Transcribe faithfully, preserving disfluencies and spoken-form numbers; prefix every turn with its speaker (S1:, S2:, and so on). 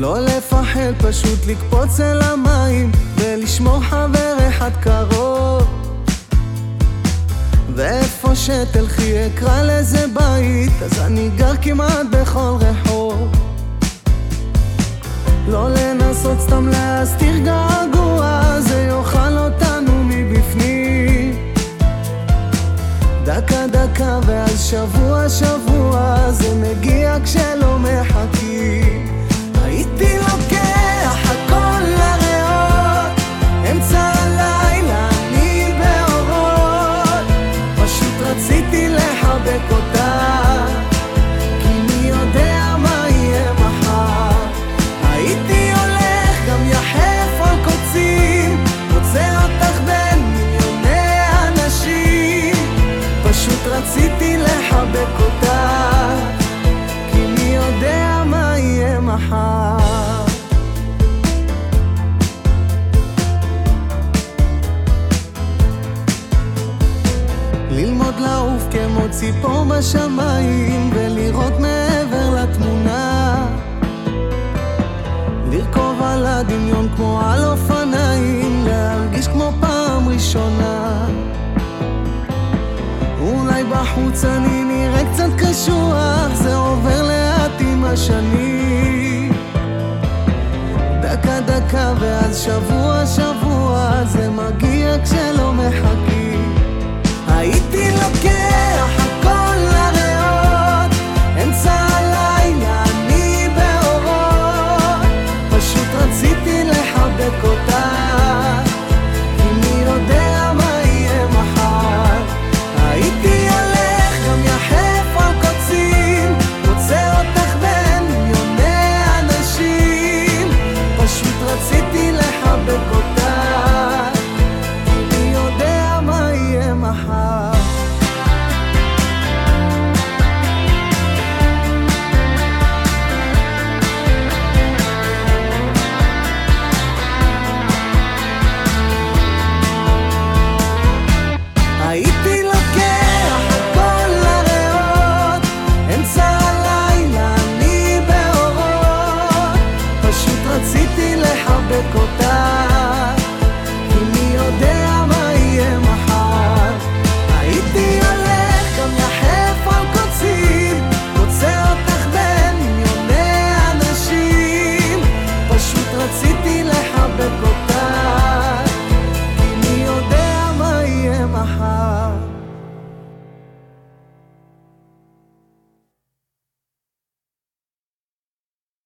S1: לא לפחד, פשוט לקפוץ אל המים ולשמור חבר אחד קרוב, ואיפה שתלכי אקרא לזה בית, אז אני גר כמעט בכל רחוב. לא לנסות סתם להסתיר געגוע, זה יאכל אותנו מבפנים. דקה דקה ואז שבוע שבוע, זה מגיע כשלא מחכים. הייתי לוקח הכל לריאות, אמצע הלילה אני באורות, פשוט רציתי לחבק אותה, כי מי יודע מה יהיה מחר. הייתי הולך גם יחף על קוצים, רוצה אותך בין מיליוני אנשים, פשוט רציתי לחבק אותה, כי מי יודע מה יהיה מחר. ללמוד לעוף כמו ציפור בשמיים, ולראות מעבר לתמונה, לרכוב על הדמיון כמו על אופניים, להרגיש כמו פעם ראשונה. אולי בחוץ אני נראה קצת קשוח, זה עובר לאט עם השנים. דקה דקה ואז שבוע שבוע, זה מגיע כשלא